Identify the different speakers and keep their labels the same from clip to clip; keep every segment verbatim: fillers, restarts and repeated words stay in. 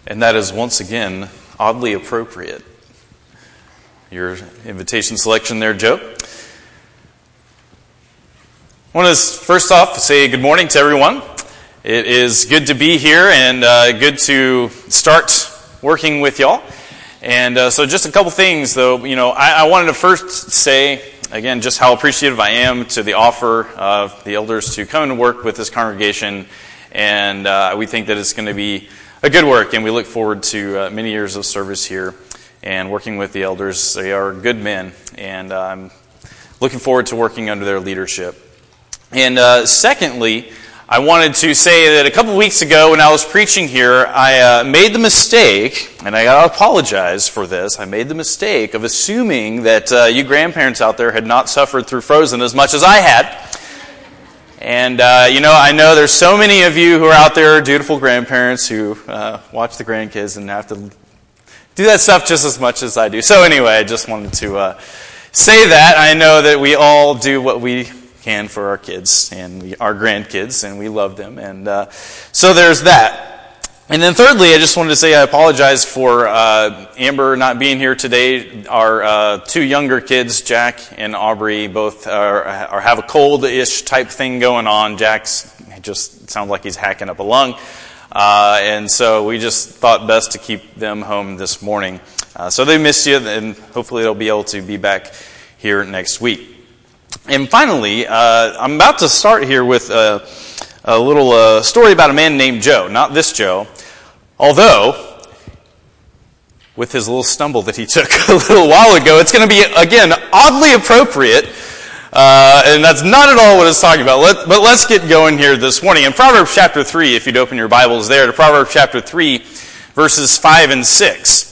Speaker 1: And that is once again oddly appropriate. Your invitation selection there, Joe. I want to first off say good morning to everyone. It is good to be here and uh, good to start working with y'all. And uh, so just a couple things, though. You know, I, I wanted to first say, again, just how appreciative I am to the offer of the elders to come and work with this congregation. And uh, we think that it's going to be a good work, and we look forward to uh, many years of service here and working with the elders. They are good men, and uh, I'm looking forward to working under their leadership. And uh, secondly, I wanted to say that a couple weeks ago when I was preaching here, I uh, made the mistake, and I gotta apologize for this, I made the mistake of assuming that uh, you grandparents out there had not suffered through Frozen as much as I had. And, uh, you know, I know there's so many of you who are out there, dutiful grandparents, who uh, watch the grandkids and have to do that stuff just as much as I do. So anyway, I just wanted to uh, say that. I know that we all do what we can for our kids and we, our grandkids, and we love them. And uh, so there's that. And then thirdly, I just wanted to say I apologize for uh, Amber not being here today. Our uh, two younger kids, Jack and Aubrey, both are, are have a cold-ish type thing going on. Jack's just sounds like he's hacking up a lung. Uh, and so we just thought best to keep them home this morning. Uh, so they miss you, and hopefully they'll be able to be back here next week. And finally, uh, I'm about to start here with a, a little uh, story about a man named Joe. Not this Joe, although with his little stumble that he took a little while ago, it's going to be, again, oddly appropriate. Uh, and that's not at all what it's talking about. Let, but let's get going here this morning. In Proverbs chapter three, if you'd open your Bibles there, to Proverbs chapter three, verses five and six.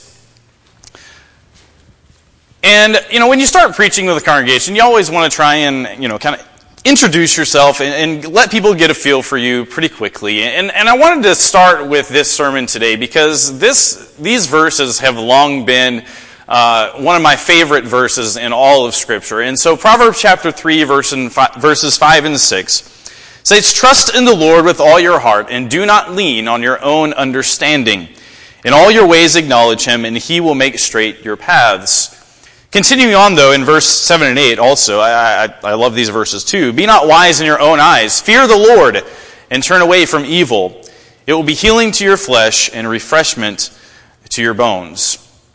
Speaker 1: And, you know, when you start preaching with a congregation, you always want to try and, you know, kind of introduce yourself and, and let people get a feel for you pretty quickly. And, and I wanted to start with this sermon today because this these verses have long been uh, one of my favorite verses in all of Scripture. And so Proverbs chapter three, verse and fi- verses five and six says, "Trust in the Lord with all your heart and do not lean on your own understanding. In all your ways acknowledge Him, and He will make straight your paths." Continuing on, though, in verse seven and eight also, I, I, I love these verses too. "Be not wise in your own eyes. Fear the Lord and turn away from evil. It will be healing to your flesh and refreshment to your bones."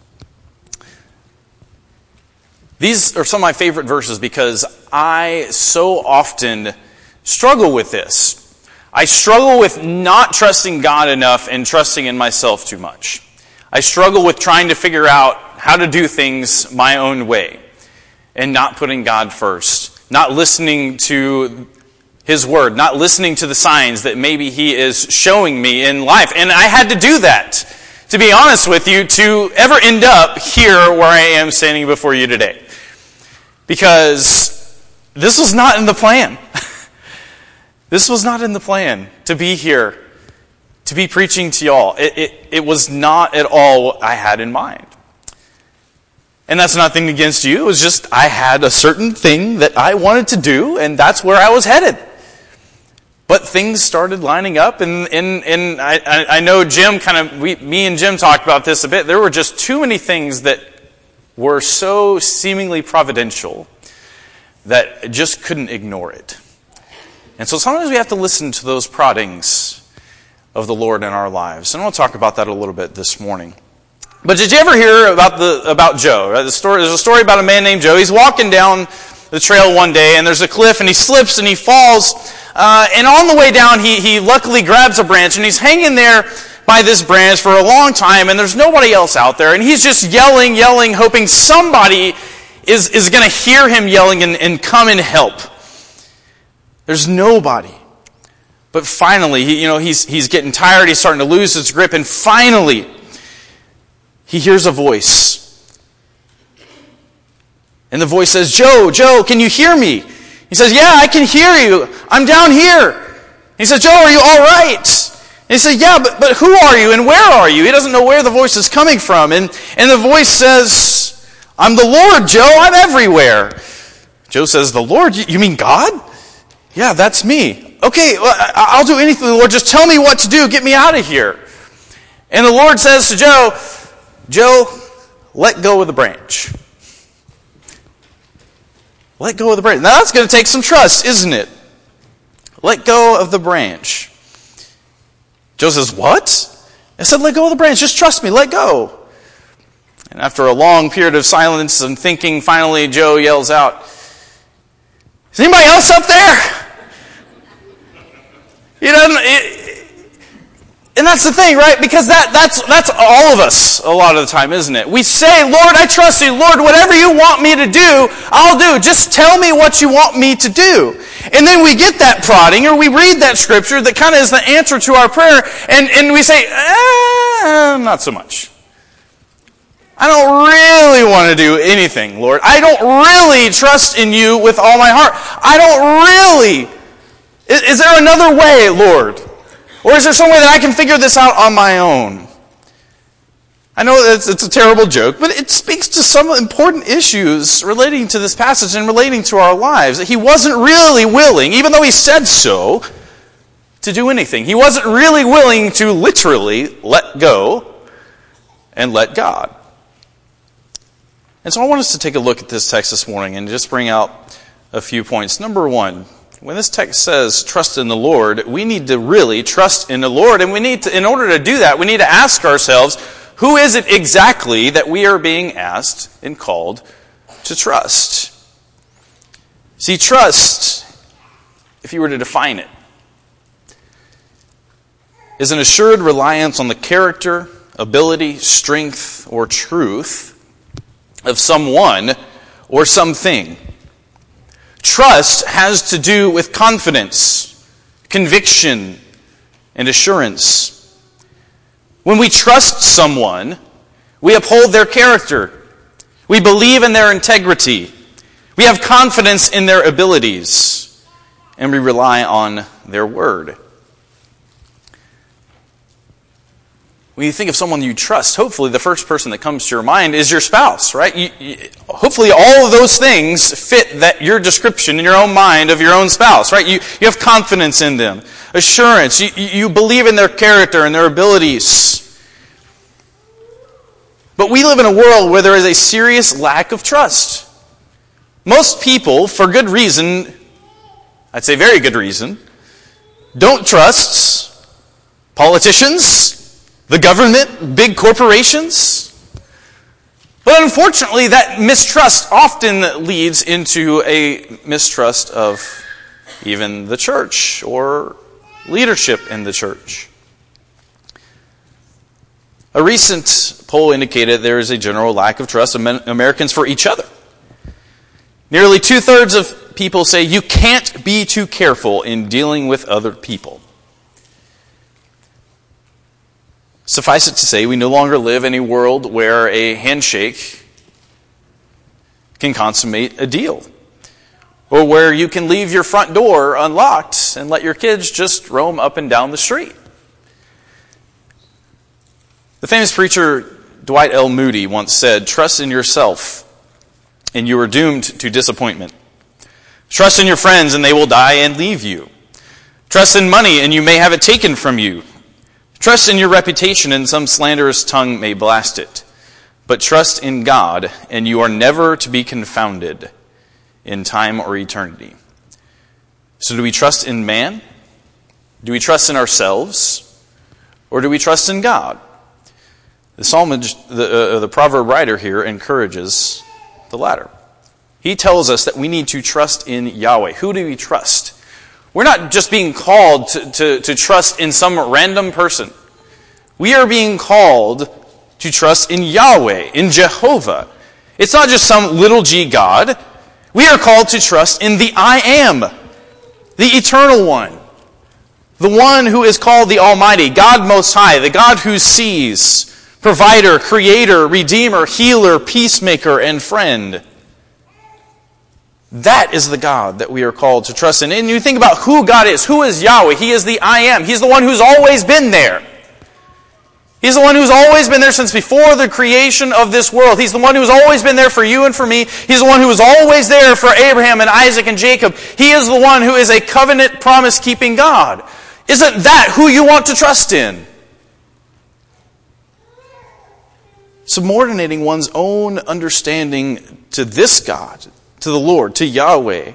Speaker 1: These are some of my favorite verses because I so often struggle with this. I struggle with not trusting God enough and trusting in myself too much. I struggle with trying to figure out how to do things my own way and not putting God first, not listening to His Word, not listening to the signs that maybe He is showing me in life. And I had to do that, to be honest with you, to ever end up here where I am standing before you today. Because this was not in the plan. This was not in the plan to be here, to be preaching to y'all. It, it, it was not at all what I had in mind. And that's nothing against you. It was just I had a certain thing that I wanted to do, and that's where I was headed. But things started lining up, and, and, and I, I know Jim kind of, we, me and Jim talked about this a bit. There were just too many things that were so seemingly providential that I just couldn't ignore it. And so sometimes we have to listen to those proddings of the Lord in our lives. And I want to talk about that a little bit this morning. But did you ever hear about the about Joe? Right? The story, there's a story about a man named Joe. He's walking down the trail one day, and there's a cliff, and he slips and he falls. Uh, and on the way down, he he luckily grabs a branch, and he's hanging there by this branch for a long time, and there's nobody else out there. And he's just yelling, yelling, hoping somebody is, is going to hear him yelling and, and come and help. There's nobody. But finally, he, you know, he's he's getting tired. He's starting to lose his grip, and finally, he hears a voice. And the voice says, "Joe, Joe, can you hear me?" He says, "Yeah, I can hear you. I'm down here." He says, "Joe, are you all right?" And he says, "Yeah, but, but who are you and where are you?" He doesn't know where the voice is coming from. And, and the voice says, "I'm the Lord, Joe. I'm everywhere." Joe says, "The Lord? You, you mean God?" "Yeah, that's me." "Okay, well, I'll do anything, Lord. Just tell me what to do. Get me out of here." And the Lord says to Joe, Joe, let go of the branch. Let go of the branch. Now that's going to take some trust, isn't it? Let go of the branch. Joe says, what? I said, let go of the branch. Just trust me. Let go. And after a long period of silence and thinking, finally Joe yells out, is anybody else up there? You know, it, and that's the thing, right? Because that, that's, that's all of us a lot of the time, isn't it? We say, Lord, I trust you. Lord, whatever you want me to do, I'll do. Just tell me what you want me to do. And then we get that prodding, or we read that scripture that kind of is the answer to our prayer, and, and we say, eh, not so much. I don't really want to do anything, Lord. I don't really trust in you with all my heart. I don't really. Is, is there another way, Lord? Or is there some way that I can figure this out on my own? I know it's, it's a terrible joke, but it speaks to some important issues relating to this passage and relating to our lives. He wasn't really willing, even though he said so, to do anything. He wasn't really willing to literally let go and let God. And so I want us to take a look at this text this morning and just bring out a few points. Number one, when this text says trust in the Lord, we need to really trust in the Lord. And we need to, in order to do that, we need to ask ourselves, who is it exactly that we are being asked and called to trust? See, trust, if you were to define it, is an assured reliance on the character, ability, strength, or truth of someone or something. Trust has to do with confidence, conviction, and assurance. When we trust someone, we uphold their character. We believe in their integrity. We have confidence in their abilities. And we rely on their word. When you think of someone you trust, hopefully the first person that comes to your mind is your spouse, right? You, you, hopefully all of those things fit that your description in your own mind of your own spouse, right? You, you have confidence in them, assurance. You, you believe in their character and their abilities. But we live in a world where there is a serious lack of trust. Most people, for good reason, I'd say very good reason, don't trust politicians, the government, big corporations. But unfortunately, that mistrust often leads into a mistrust of even the church or leadership in the church. A recent poll indicated there is a general lack of trust of Americans for each other. Nearly two-thirds of people say you can't be too careful in dealing with other people. Suffice it to say, we no longer live in a world where a handshake can consummate a deal, or where you can leave your front door unlocked and let your kids just roam up and down the street. The famous preacher Dwight L. Moody once said, "Trust in yourself, and you are doomed to disappointment. Trust in your friends, and they will die and leave you. Trust in money, and you may have it taken from you. Trust in your reputation, and some slanderous tongue may blast it. But trust in God, and you are never to be confounded in time or eternity." So do we trust in man? Do we trust in ourselves? Or do we trust in God? The psalmist, the, uh, the proverb writer here encourages the latter. He tells us that we need to trust in Yahweh. Who do we trust? We're not just being called to, to, to trust in some random person. We are being called to trust in Yahweh, in Jehovah. It's not just some little g God. We are called to trust in the I Am, the Eternal One, the one who is called the Almighty, God Most High, the God who sees, provider, creator, redeemer, healer, peacemaker, and friend. That is the God that we are called to trust in. And you think about who God is. Who is Yahweh? He is the I Am. He's the one who's always been there. He's the one who's always been there since before the creation of this world. He's the one who's always been there for you and for me. He's the one who was always there for Abraham and Isaac and Jacob. He is the one who is a covenant promise-keeping God. Isn't that who you want to trust in? subordinating one's own understanding to this God, to the Lord, to Yahweh,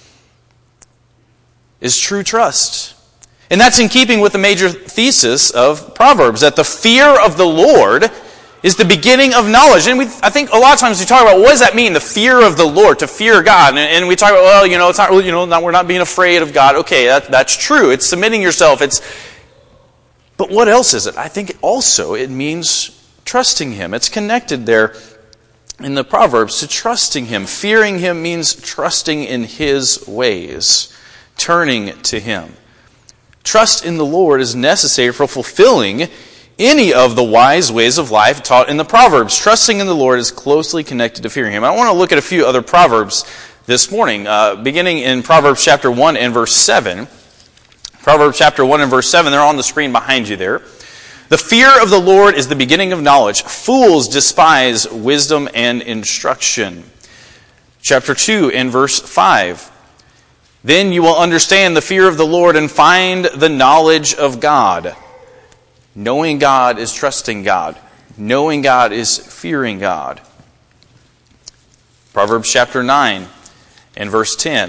Speaker 1: is true trust. And that's in keeping with the major thesis of Proverbs, that the fear of the Lord is the beginning of knowledge. And we, I think a lot of times we talk about, what does that mean, the fear of the Lord, to fear God? And, and we talk about, well, you know, it's not really, you know, not, we're not being afraid of God. Okay, that, that's true. It's submitting yourself. It's, but what else is it? I think also it means trusting Him. It's connected there in the Proverbs to trusting Him. Fearing Him means trusting in His ways, turning to Him. Trust in the Lord is necessary for fulfilling any of the wise ways of life taught in the Proverbs. Trusting in the Lord is closely connected to fearing Him. I want to look at a few other Proverbs this morning, uh, beginning in Proverbs chapter one and verse seven. Proverbs chapter one and verse seven, they're on the screen behind you there. The fear of the Lord is the beginning of knowledge. Fools despise wisdom and instruction. Chapter two and verse five. Then you will understand the fear of the Lord and find the knowledge of God. Knowing God is trusting God. Knowing God is fearing God. Proverbs chapter nine and verse ten.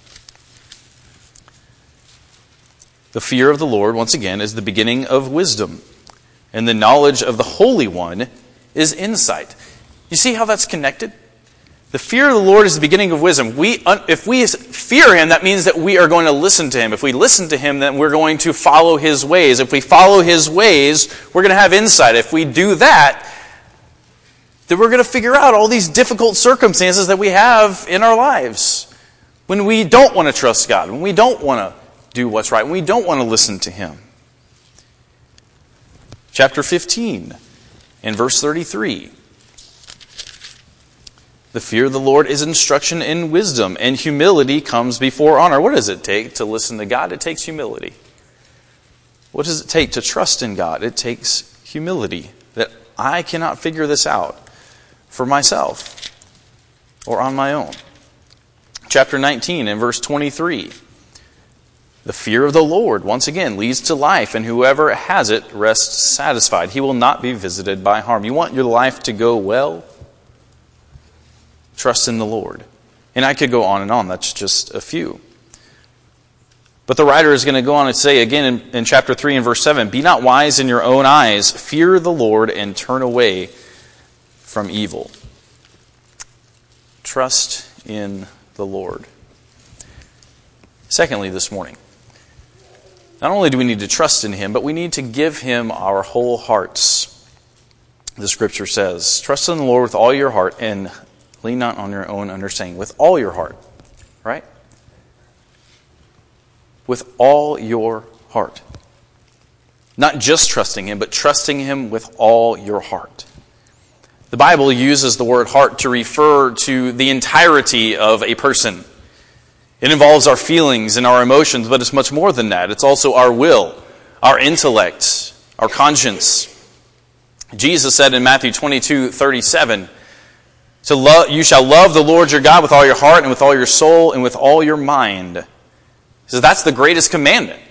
Speaker 1: The fear of the Lord, once again, is the beginning of wisdom, and the knowledge of the Holy One is insight. You see how that's connected? The fear of the Lord is the beginning of wisdom. We, if we fear Him, that means that we are going to listen to Him. If we listen to Him, then we're going to follow His ways. If we follow His ways, we're going to have insight. If we do that, then we're going to figure out all these difficult circumstances that we have in our lives. When we don't want to trust God, when we don't want to do what's right, when we don't want to listen to Him. Chapter fifteen and verse thirty-three. The fear of the Lord is instruction in wisdom, and humility comes before honor. What does it take to listen to God? It takes humility. What does it take to trust in God? It takes humility, that I cannot figure this out for myself or on my own. Chapter nineteen and verse twenty-three. The fear of the Lord, once again, leads to life, and whoever has it rests satisfied. He will not be visited by harm. You want your life to go well? Trust in the Lord. And I could go on and on. That's just a few. But the writer is going to go on and say again in, in chapter three and verse seven, be not wise in your own eyes, fear the Lord and turn away from evil. Trust in the Lord. Secondly, this morning, not only do we need to trust in Him, but we need to give Him our whole hearts. The Scripture says, trust in the Lord with all your heart and lean not on your own understanding. With all your heart. Right? With all your heart. Not just trusting Him, but trusting Him with all your heart. The Bible uses the word heart to refer to the entirety of a person. It involves our feelings and our emotions, but it's much more than that. It's also our will, our intellect, our conscience. Jesus said in Matthew twenty-two thirty-seven, To love, you shall love the Lord your God with all your heart and with all your soul and with all your mind. So that's the greatest commandment.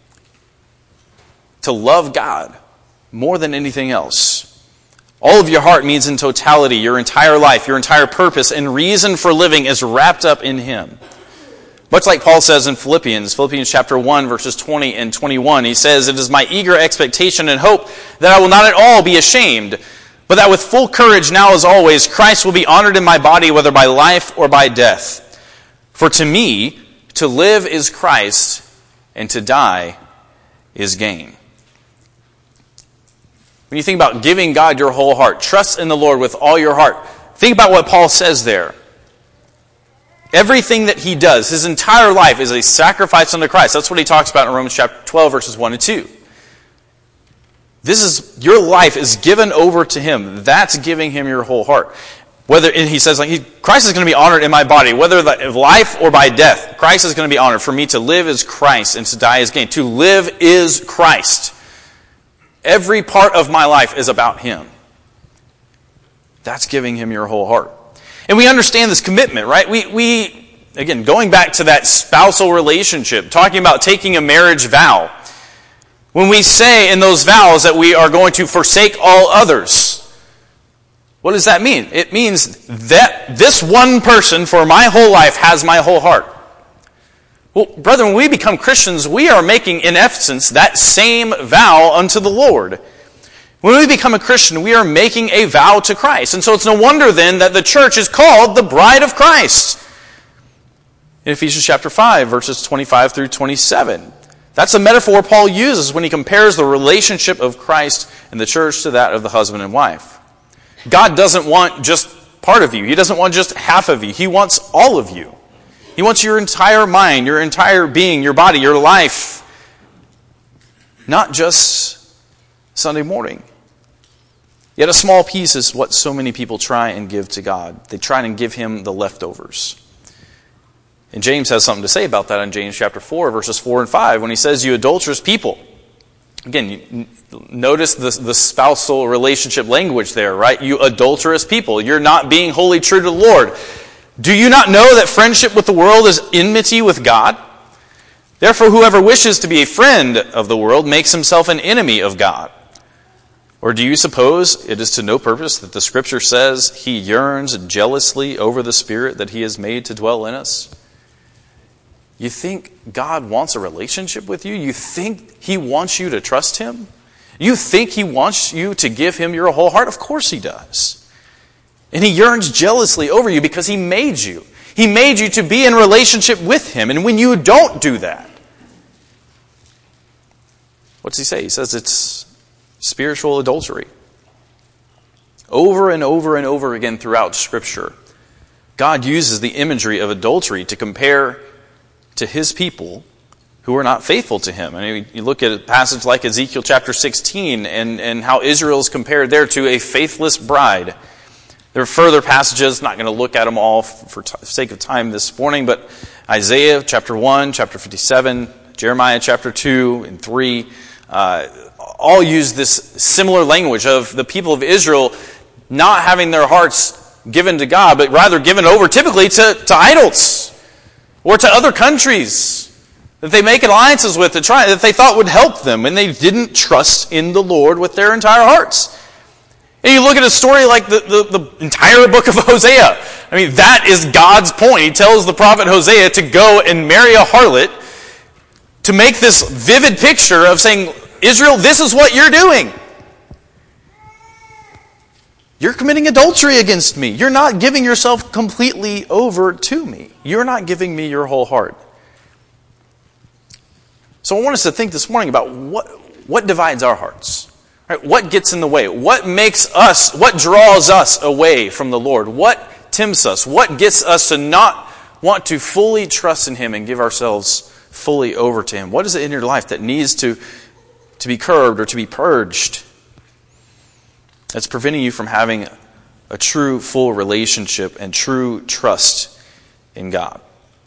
Speaker 1: To love God more than anything else. All of your heart means in totality, your entire life, your entire purpose and reason for living is wrapped up in Him. Much like Paul says in Philippians, Philippians chapter one, verses twenty and twenty-one, he says, It is my eager expectation and hope that I will not at all be ashamed, but that with full courage now as always, Christ will be honored in my body, whether by life or by death. For to me, to live is Christ, and to die is gain. When you think about giving God your whole heart, trust in the Lord with all your heart, think about what Paul says there. Everything that he does, his entire life, is a sacrifice unto Christ. That's what he talks about in Romans chapter twelve, verses one and two. This is, your life is given over to Him. That's giving Him your whole heart. Whether, and he says, like, he, Christ is going to be honored in my body, whether by life or by death. Christ is going to be honored. For me to live is Christ, and to die is gain. To live is Christ. Every part of my life is about Him. That's giving Him your whole heart. And we understand this commitment, right? We, we, again, going back to that spousal relationship, talking about taking a marriage vow. When we say in those vows that we are going to forsake all others, What does that mean? It means that this one person for my whole life has my whole heart. Well, brethren, when we become Christians, we are making, in essence, that same vow unto the Lord. When we become a Christian, we are making a vow to Christ. And so it's no wonder then that the church is called the bride of Christ. In Ephesians chapter five, verses twenty-five through twenty-seven. That's a metaphor Paul uses when he compares the relationship of Christ and the church to that of the husband and wife. God doesn't want just part of you. He doesn't want just half of you. He wants all of you. He wants your entire mind, your entire being, your body, your life. Not just Sunday morning. Yet a small piece is what so many people try and give to God. They try and give Him the leftovers. And James has something to say about that in James chapter four, verses four and five, when he says, you adulterous people. Again, you notice the, the spousal relationship language there, right? You adulterous people. You're not being wholly true to the Lord. Do you not know that friendship with the world is enmity with God? Therefore, whoever wishes to be a friend of the world makes himself an enemy of God. Or do you suppose it is to no purpose that the Scripture says He yearns jealously over the Spirit that He has made to dwell in us? You think God wants a relationship with you? You think He wants you to trust Him? You think He wants you to give Him your whole heart? Of course He does. And He yearns jealously over you because He made you. He made you to be in relationship with Him. And when you don't do that, what's He say? He says it's spiritual adultery. Over and over and over again throughout Scripture, God uses the imagery of adultery to compare to His people who are not faithful to Him. I mean, you look at a passage like Ezekiel chapter sixteen and, and how Israel is compared there to a faithless bride. There are further passages, not going to look at them all for t- sake of time this morning, but Isaiah chapter one, chapter fifty-seven, Jeremiah chapter two and three, uh, all use this similar language of the people of Israel not having their hearts given to God, but rather given over typically to, to idols or to other countries that they make alliances with to try, that they thought would help them, and they didn't trust in the Lord with their entire hearts. And you look at a story like the, the, the entire book of Hosea. I mean, that is God's point. He tells the prophet Hosea to go and marry a harlot to make this vivid picture of saying, Israel, this is what you're doing. You're committing adultery against me. You're not giving yourself completely over to me. You're not giving me your whole heart. So I want us to think this morning about what, what divides our hearts. Right? What gets in the way? What makes us, what draws us away from the Lord? What tempts us? What gets us to not want to fully trust in Him and give ourselves fully over to Him? What is it in your life that needs to, to be curbed or to be purged? That's preventing you from having a true, full relationship and true trust in God.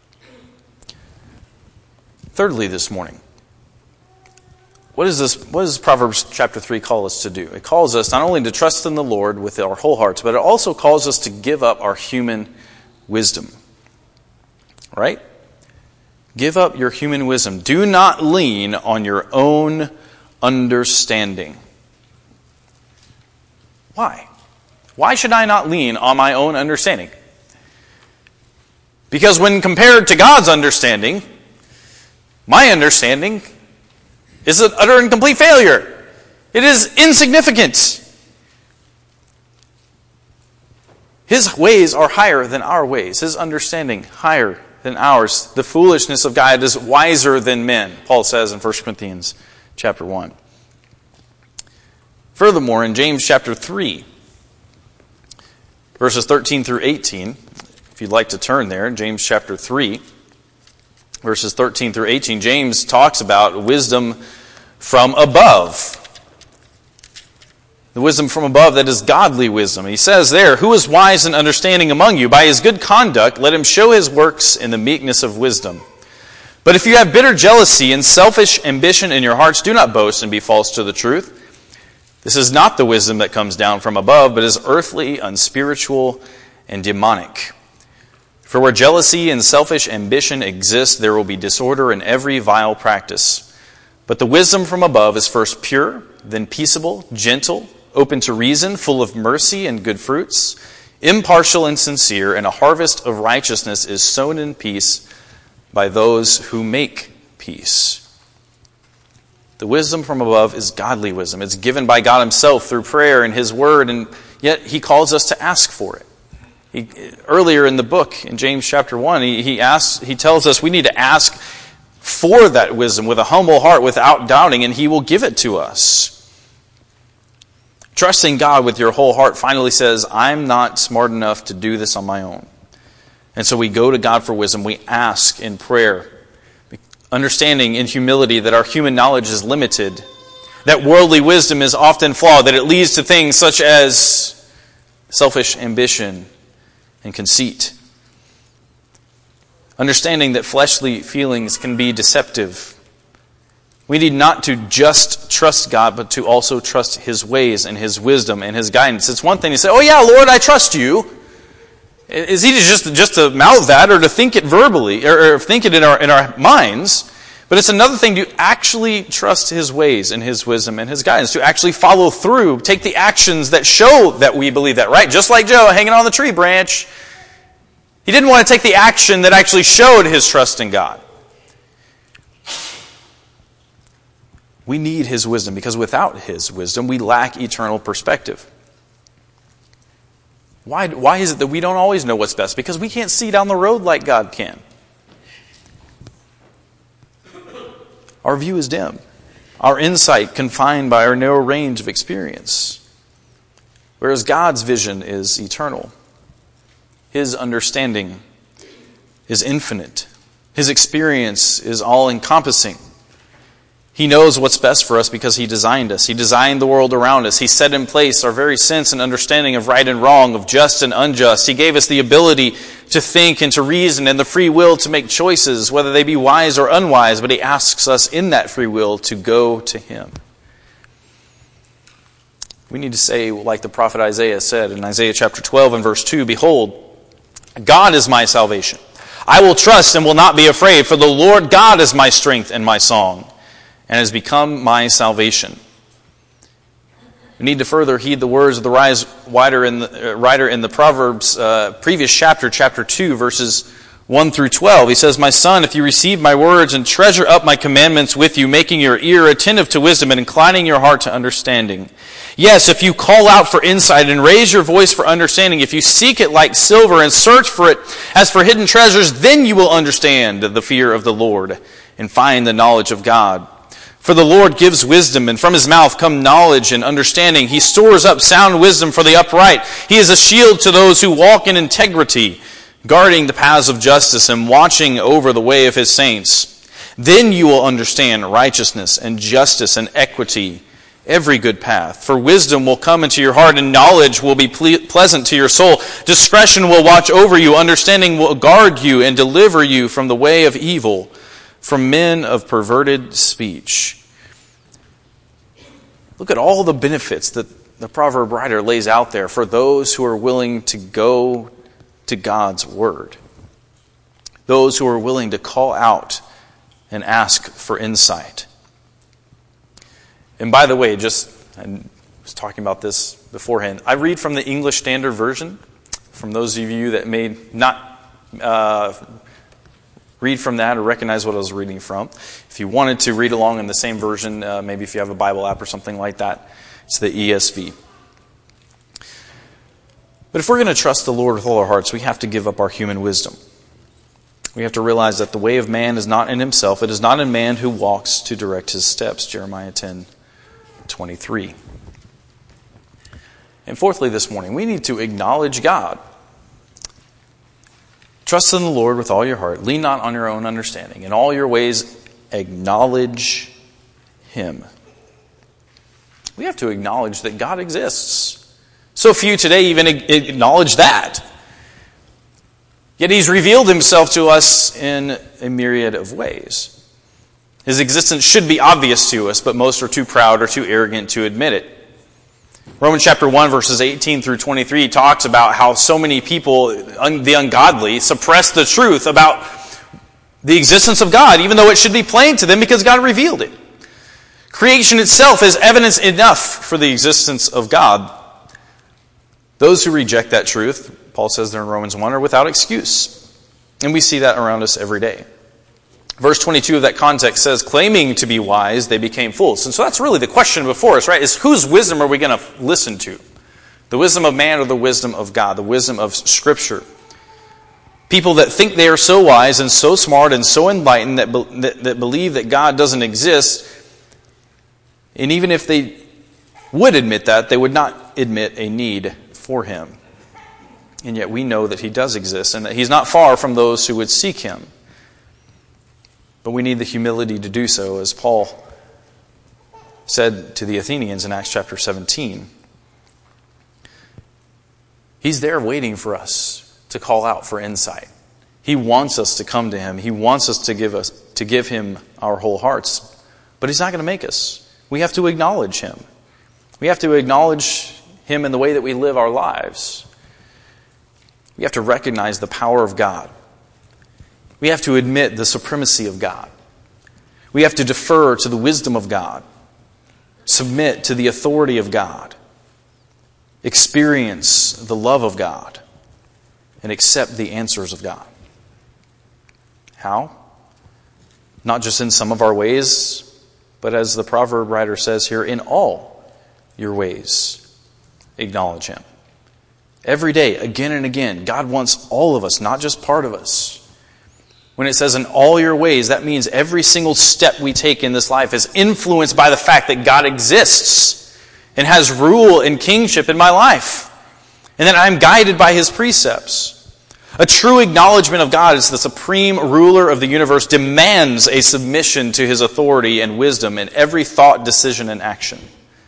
Speaker 1: Thirdly, this morning, what is this? What does Proverbs chapter three call us to do? It calls us not only to trust in the Lord with our whole hearts, but it also calls us to give up our human wisdom. Right? Give up your human wisdom. Do not lean on your own understanding. Why? Why should I not lean on my own understanding? Because when compared to God's understanding, my understanding is an utter and complete failure. It is insignificant. His ways are higher than our ways. His understanding higher than ours. The foolishness of God is wiser than men, Paul says in First Corinthians chapter one. Furthermore, in James chapter three, verses thirteen through eighteen, if you'd like to turn there, in James chapter three, verses thirteen through eighteen, James talks about wisdom from above. The wisdom from above that is godly wisdom. He says there, who is wise and understanding among you? By his good conduct, let him show his works in the meekness of wisdom. But if you have bitter jealousy and selfish ambition in your hearts, do not boast and be false to the truth. This is not the wisdom that comes down from above, but is earthly, unspiritual, and demonic. For where jealousy and selfish ambition exist, there will be disorder in every vile practice. But the wisdom from above is first pure, then peaceable, gentle, open to reason, full of mercy and good fruits, impartial and sincere, and a harvest of righteousness is sown in peace by those who make peace. The wisdom from above is godly wisdom. It's given by God himself through prayer and his word, and yet he calls us to ask for it. He, earlier in the book, in James chapter one, he, he asks, he tells us we need to ask for that wisdom with a humble heart, without doubting, and he will give it to us. Trusting God with your whole heart finally says, I'm not smart enough to do this on my own. And so we go to God for wisdom. We ask in prayer, understanding in humility that our human knowledge is limited, that worldly wisdom is often flawed, that it leads to things such as selfish ambition and conceit. Understanding that fleshly feelings can be deceptive. We need not to just trust God, but to also trust his ways and his wisdom and his guidance. It's one thing to say, oh yeah, Lord, I trust you. It's easy just, just to mouth that or to think it verbally, or, or think it in our, in our minds. But it's another thing to actually trust his ways and his wisdom and his guidance, to actually follow through, take the actions that show that we believe that, right? Just like Joe hanging on the tree branch. He didn't want to take the action that actually showed his trust in God. We need his wisdom, because without his wisdom, we lack eternal perspective. Why, why is it that we don't always know what's best? Because we can't see down the road like God can. Our view is dim. Our insight confined by our narrow range of experience. Whereas God's vision is eternal. His understanding is infinite. His experience is all-encompassing. He knows what's best for us because he designed us. He designed the world around us. He set in place our very sense and understanding of right and wrong, of just and unjust. He gave us the ability to think and to reason and the free will to make choices, whether they be wise or unwise, but he asks us in that free will to go to him. We need to say, like the prophet Isaiah said in Isaiah chapter twelve and verse two, behold, God is my salvation. I will trust and will not be afraid, for the Lord God is my strength and my song, and has become my salvation. We need to further heed the words of the rise writer in the, uh, writer in the Proverbs uh, previous chapter, chapter two, verses one through twelve. He says, my son, if you receive my words and treasure up my commandments with you, making your ear attentive to wisdom and inclining your heart to understanding. Yes, if you call out for insight and raise your voice for understanding, if you seek it like silver and search for it as for hidden treasures, then you will understand the fear of the Lord and find the knowledge of God. For the Lord gives wisdom, and from his mouth come knowledge and understanding. He stores up sound wisdom for the upright. He is a shield to those who walk in integrity, guarding the paths of justice and watching over the way of his saints. Then you will understand righteousness and justice and equity, every good path. For wisdom will come into your heart, and knowledge will be ple- pleasant to your soul. Discretion will watch over you. Understanding will guard you and deliver you from the way of evil, from men of perverted speech. Look at all the benefits that the proverb writer lays out there for those who are willing to go to God's word. Those who are willing to call out and ask for insight. And by the way, just I was talking about this beforehand. I read from the English Standard Version. From those of you that may not uh, read from that or recognize what I was reading from. If you wanted to read along in the same version, uh, maybe if you have a Bible app or something like that, it's the E S V. But if we're going to trust the Lord with all our hearts, we have to give up our human wisdom. We have to realize that the way of man is not in himself. It is not in man who walks to direct his steps. Jeremiah ten twenty-three. And fourthly this morning, we need to acknowledge God. Trust in the Lord with all your heart. Lean not on your own understanding. In all your ways, acknowledge him. We have to acknowledge that God exists. So few today even acknowledge that. Yet he's revealed himself to us in a myriad of ways. His existence should be obvious to us, but most are too proud or too arrogant to admit it. Romans chapter one, verses eighteen through twenty-three talks about how so many people, the ungodly, suppress the truth about the existence of God, even though it should be plain to them because God revealed it. Creation itself is evidence enough for the existence of God. Those who reject that truth, Paul says there in Romans one, are without excuse. And we see that around us every day. Verse twenty-two of that context says, claiming to be wise, they became fools. And so that's really the question before us, right? Is whose wisdom are we going to listen to? The wisdom of man or the wisdom of God? The wisdom of Scripture? People that think they are so wise and so smart and so enlightened that, be, that, that believe that God doesn't exist. And even if they would admit that, they would not admit a need for Him. And yet we know that He does exist and that He's not far from those who would seek Him. But we need the humility to do so, as Paul said to the Athenians in Acts chapter seventeen. He's there waiting for us to call out for insight. He wants us to come to Him. He wants us to give us to give Him our whole hearts. But He's not going to make us. We have to acknowledge Him. We have to acknowledge Him in the way that we live our lives. We have to recognize the power of God. We have to admit the supremacy of God. We have to defer to the wisdom of God. Submit to the authority of God. Experience the love of God. And accept the answers of God. How? Not just in some of our ways, but as the proverb writer says here, in all your ways, acknowledge Him. Every day, again and again, God wants all of us, not just part of us. When it says in all your ways, that means every single step we take in this life is influenced by the fact that God exists and has rule and kingship in my life. And that I'm guided by His precepts. A true acknowledgement of God as the supreme ruler of the universe demands a submission to His authority and wisdom in every thought, decision, and action.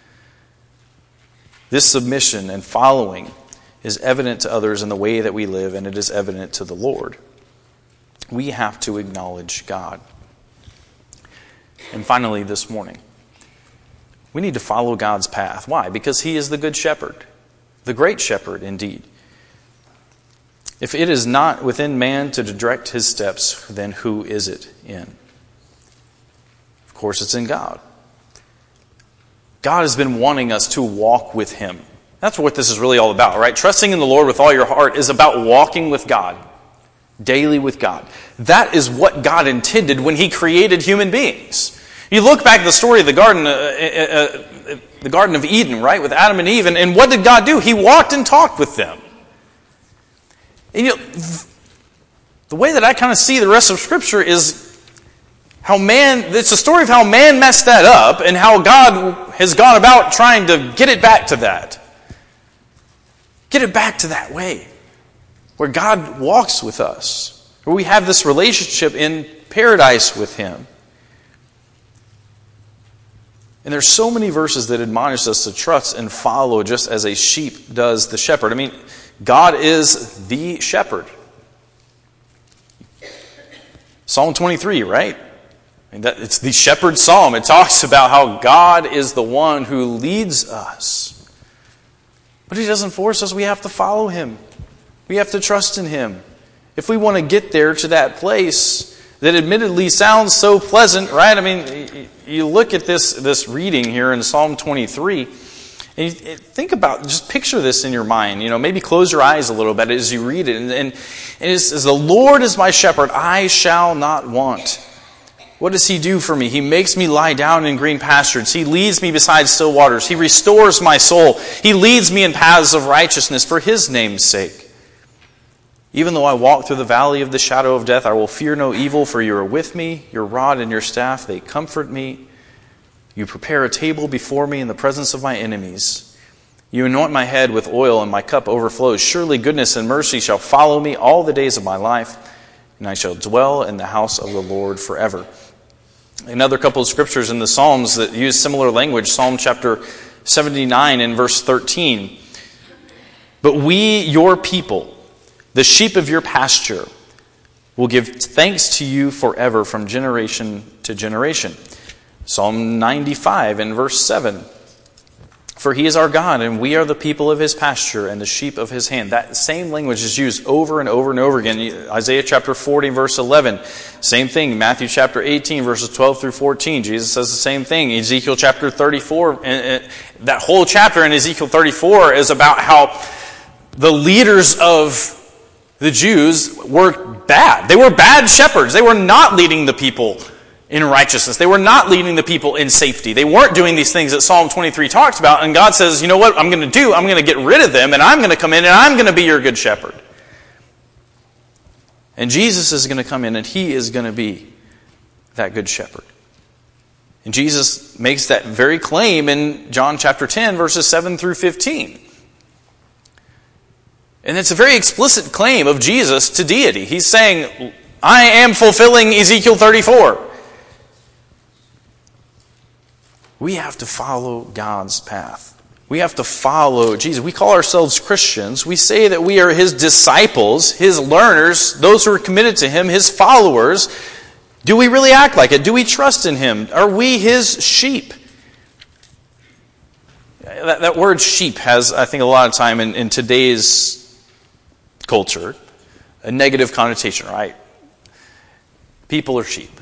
Speaker 1: This submission and following is evident to others in the way that we live, and it is evident to the Lord. We have to acknowledge God. And finally, this morning, we need to follow God's path. Why? Because He is the good shepherd, the great shepherd indeed. If it is not within man to direct his steps, then who is it in? Of course, it's in God. God has been wanting us to walk with Him. That's what this is really all about, right? Trusting in the Lord with all your heart is about walking with God, daily with God. That is what God intended when He created human beings. You look back at the story of the garden, uh, uh, uh, the Garden of Eden, right, with Adam and Eve, and, and what did God do? He walked and talked with them. And you know, the way that I kind of see the rest of Scripture is how man, it's a story of how man messed that up and how God has gone about trying to get it back to that. Get it back to that way. Where God walks with us. Where we have this relationship in paradise with Him. And there's so many verses that admonish us to trust and follow just as a sheep does the shepherd. I mean, God is the shepherd. Psalm twenty-three, right? I mean, that, it's the shepherd psalm. It talks about how God is the one who leads us. But He doesn't force us. We have to follow Him. We have to trust in Him. If we want to get there to that place that admittedly sounds so pleasant, right? I mean, you look at this, this reading here in Psalm twenty-three, and you think about, just picture this in your mind. You know, maybe close your eyes a little bit as you read it. And, and, and it says, the Lord is my shepherd, I shall not want. What does He do for me? He makes me lie down in green pastures. He leads me beside still waters. He restores my soul. He leads me in paths of righteousness for His name's sake. Even though I walk through the valley of the shadow of death, I will fear no evil, for You are with me. Your rod and Your staff, they comfort me. You prepare a table before me in the presence of my enemies. You anoint my head with oil, and my cup overflows. Surely goodness and mercy shall follow me all the days of my life, and I shall dwell in the house of the Lord forever. Another couple of scriptures in the Psalms that use similar language, Psalm chapter seventy-nine and verse thirteen. But we, Your people, the sheep of Your pasture, will give thanks to You forever from generation to generation. Psalm ninety-five and verse seven. For he is our God, and we are the people of his pasture and the sheep of his hand. That same language is used over and over and over again. Isaiah chapter forty, verse eleven. Same thing. Matthew chapter eighteen, verses twelve through fourteen. Jesus says the same thing. Ezekiel chapter thirty-four. And that whole chapter in Ezekiel thirty-four is about how the leaders of the Jews were bad. They were bad shepherds. They were not leading the people in righteousness. They were not leading the people in safety. They weren't doing these things that Psalm twenty-three talks about. And God says, you know what I'm going to do? I'm going to get rid of them, and I'm going to come in, and I'm going to be your good shepherd. And Jesus is going to come in, and he is going to be that good shepherd. And Jesus makes that very claim in John chapter ten, verses seven through fifteen. And it's a very explicit claim of Jesus to deity. He's saying, I am fulfilling Ezekiel thirty-four. We have to follow God's path. We have to follow Jesus. We call ourselves Christians. We say that we are his disciples, his learners, those who are committed to him, his followers. Do we really act like it? Do we trust in him? Are we his sheep? That, that word sheep has, I think, a lot of time in, in today's culture, a negative connotation, right? People are sheep.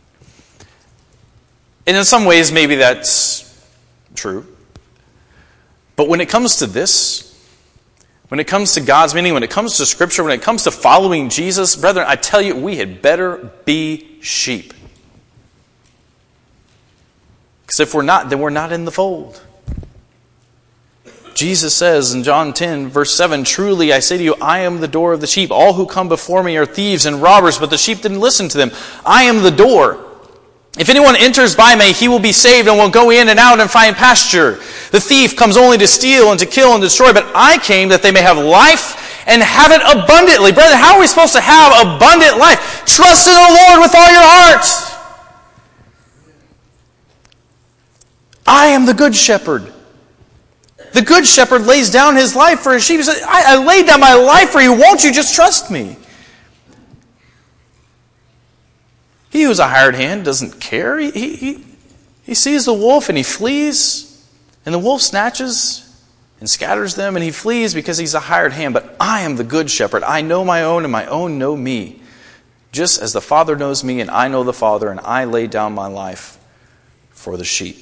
Speaker 1: And in some ways, maybe that's true. But when it comes to this, when it comes to God's meaning, when it comes to Scripture, when it comes to following Jesus, brethren, I tell you, we had better be sheep. Because if we're not, then we're not in the fold. Jesus says in John ten, verse seven, truly I say to you, I am the door of the sheep. All who come before me are thieves and robbers, but the sheep didn't listen to them. I am the door. If anyone enters by me, he will be saved and will go in and out and find pasture. The thief comes only to steal and to kill and destroy, but I came that they may have life and have it abundantly. Brethren, how are we supposed to have abundant life? Trust in the Lord with all your heart. I am the good shepherd. The good shepherd lays down his life for his sheep. He says, I, I laid down my life for you. Won't you just trust me? He who's a hired hand doesn't care. He, he, he sees the wolf and he flees. And the wolf snatches and scatters them and he flees because he's a hired hand. But I am the good shepherd. I know my own and my own know me. Just as the Father knows me and I know the Father, and I lay down my life for the sheep.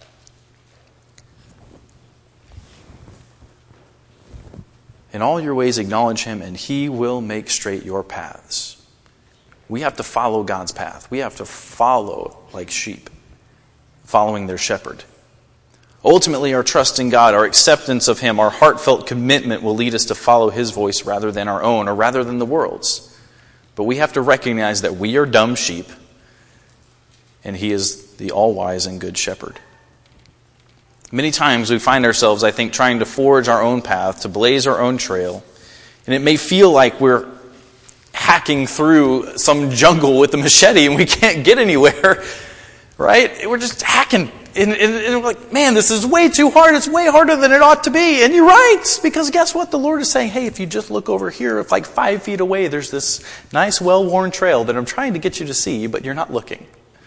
Speaker 1: In all your ways acknowledge him, and he will make straight your paths. We have to follow God's path. We have to follow like sheep, following their shepherd. Ultimately, our trust in God, our acceptance of him, our heartfelt commitment will lead us to follow his voice rather than our own, or rather than the world's. But we have to recognize that we are dumb sheep, and he is the all-wise and good shepherd. Many times we find ourselves, I think, trying to forge our own path, to blaze our own trail. And it may feel like we're hacking through some jungle with a machete and we can't get anywhere, right? We're just hacking. And, and, and we're like, man, this is way too hard. It's way harder than it ought to be. And you're right, because guess what? The Lord is saying, hey, if you just look over here, if like five feet away, there's this nice, well-worn trail that I'm trying to get you to see, but you're not looking.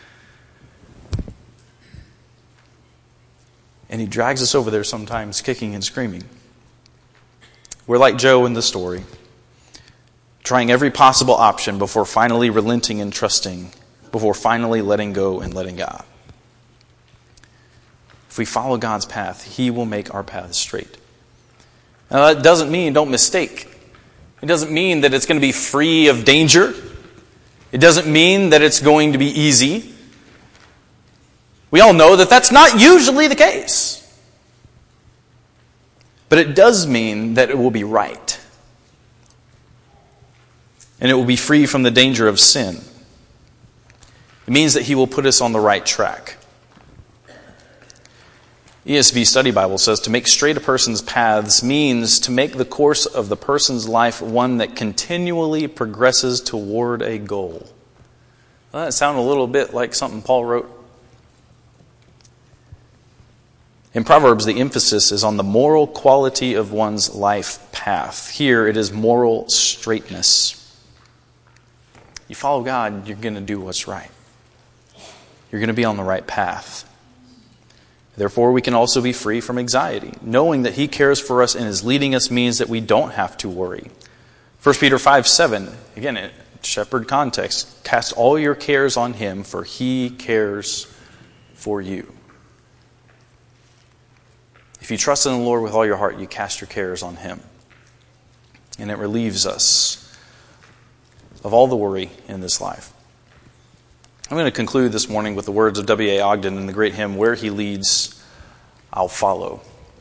Speaker 1: And he drags us over there sometimes, kicking and screaming. We're like Joe in the story, trying every possible option before finally relenting and trusting, before finally letting go and letting God. If we follow God's path, he will make our path straight. Now that doesn't mean, don't mistake, it doesn't mean that it's going to be free of danger. It doesn't mean that it's going to be easy. We all know that that's not usually the case. But it does mean that it will be right. And it will be free from the danger of sin. It means that he will put us on the right track. E S V Study Bible says to make straight a person's paths means to make the course of the person's life one that continually progresses toward a goal. Well, that sounds a little bit like something Paul wrote. In Proverbs, the emphasis is on the moral quality of one's life path. Here, it is moral straightness. You follow God, you're going to do what's right. You're going to be on the right path. Therefore, we can also be free from anxiety. Knowing that he cares for us and is leading us means that we don't have to worry. First Peter five seven, again, in shepherd context, cast all your cares on him, for he cares for you. If you trust in the Lord with all your heart, you cast your cares on him. And it relieves us of all the worry in this life. I'm going to conclude this morning with the words of W A Ogden in the great hymn, Where He Leads, I'll Follow.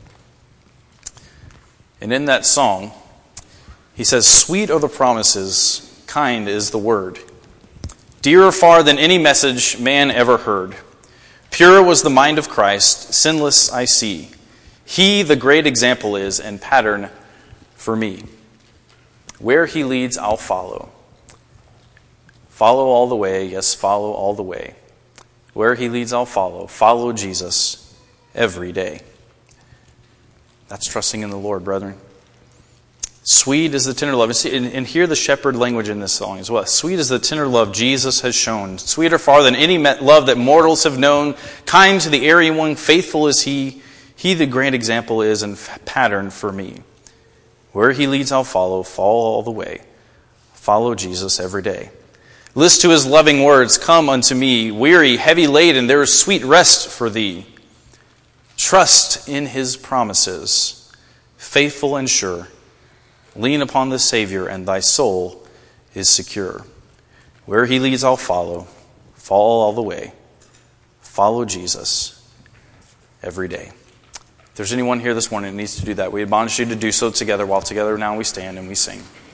Speaker 1: And in that song, he says, sweet are the promises, kind is the word. Dearer far than any message man ever heard. Pure was the mind of Christ, sinless I see. He the great example is and pattern for me. Where he leads, I'll follow. Follow all the way, yes, follow all the way. Where he leads, I'll follow. Follow Jesus every day. That's trusting in the Lord, brethren. Sweet is the tender love. And, and hear the shepherd language in this song as well. Sweet is the tender love Jesus has shown. Sweeter far than any love that mortals have known. Kind to the erring one, faithful is he. He the great example is and pattern for me. Where he leads, I'll follow. Follow all the way. Follow Jesus every day. Listen to his loving words. Come unto me, weary, heavy laden. There is sweet rest for thee. Trust in his promises, faithful and sure. Lean upon the Savior, and thy soul is secure. Where he leads, I'll follow. Follow all the way. Follow Jesus every day. If there's anyone here this morning that needs to do that, we admonish you to do so together, while together now we stand and we sing.